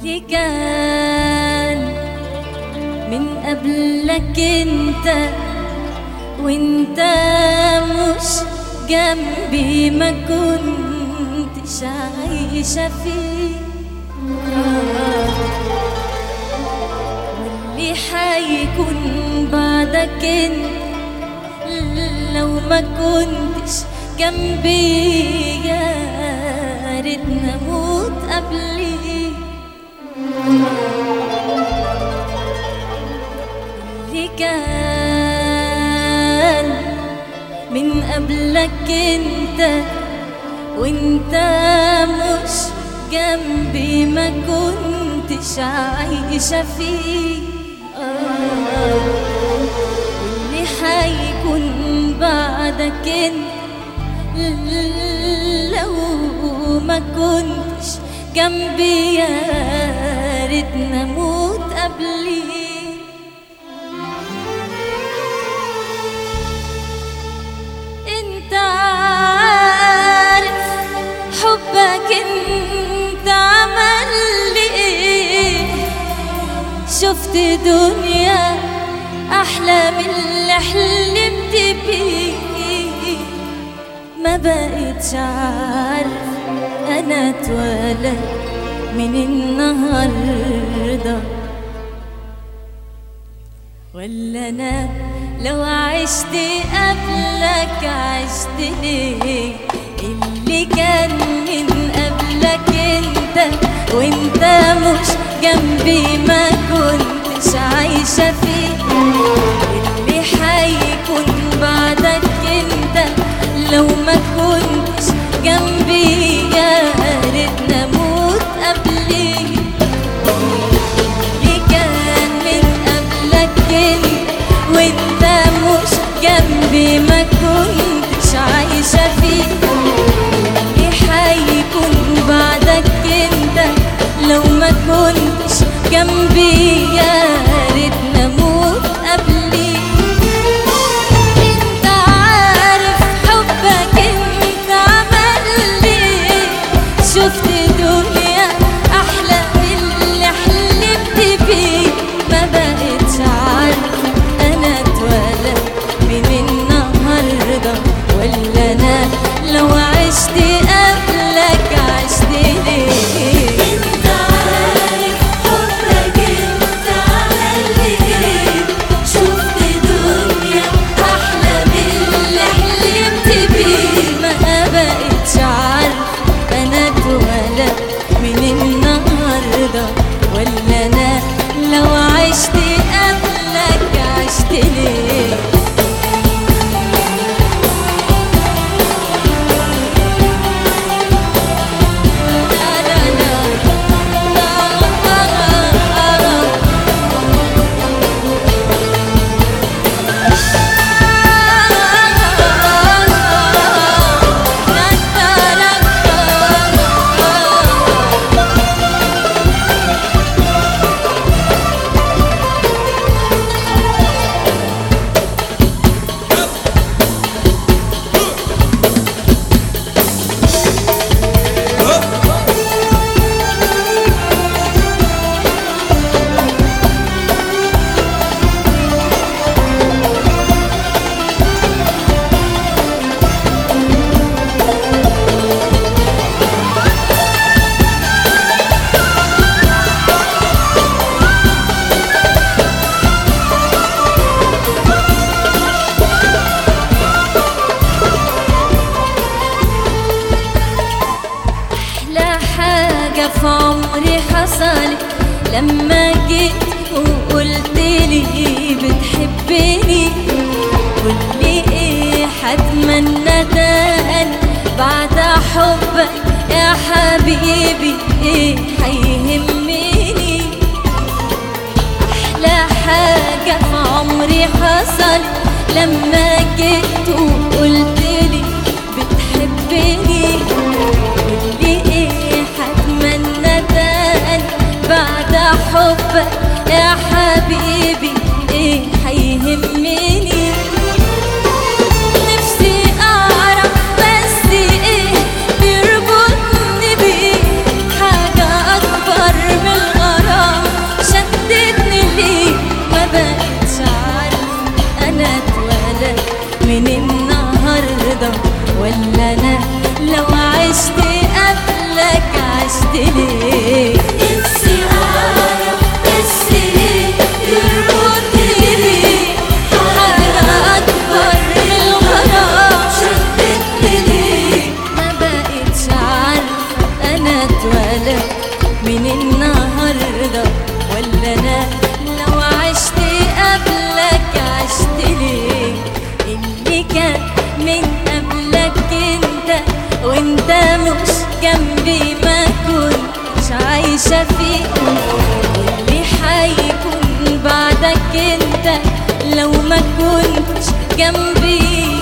اللي كان من قبلك انت وانت مش جنبي ما كنتش عايشة فيه، واللي حيكون بعدك انت لو ما كنتش جنبي يا ريتنا اموت قبلي. اللي كان من قبلك انت وانت مش جنبي ما كنتش عايشة فيه، واللي حيكون بعدك انت لو ما كنتش جنبي يا ريتنا اموت قبلي. انت عارف حبك انت عمل لي ايه، شفت دنيا احلى من اللي حلمت بيه، ما بقيتش عارف انا اتولد من النهارده ولا انا لو عشت قبلك عشت ليه. اللي كان من قبلك انت وانت مش جنبي ما كنتش عايشة فيه، اللي حيكون بعدك انت لو ما كنتش جنبي يا ريتنا اموت قبلي. اللي كان من قبلك انت وانت مش جنبي ما كنتش عايشة فيه، اللي حيكون بعدك انت لو ما كنتش جنبي يا ريتنا اموت قبلي. انت عارف حبك انت عمل لي، شفت دنيا احلى من اللي حلمت بيه، ما بقتش عارف انا اتولد من النهارده ولا انا لو عشت قبلك عشت ليه. انت عارف حبك انت عمل لي ايه، شفت دنيا احلى من اللي حلمت بيه، ما بقتش عارف انا اتولد من النهارده ولا انا لو عشت قبلك عشت ليه. في عمري حصلت لما جيت وقلت لي بتحبني، قولي ايه هتمنى تاني بعد حبك يا حبيبي، ايه هيهمني. احلى حاجة في عمري حصلت لما جيت وقلت لي بتحبني، قولي ايه هتمنى تاني بعد حبك يا حبيبي، ايه هيهمني. نفسي اعرف بس ايه بيربطني بيه، حاجة اكبر من وانت مش جنبي ما كنتش عايشة فيه، واللي حيكون بعدك انت لو ما كنتش جنبي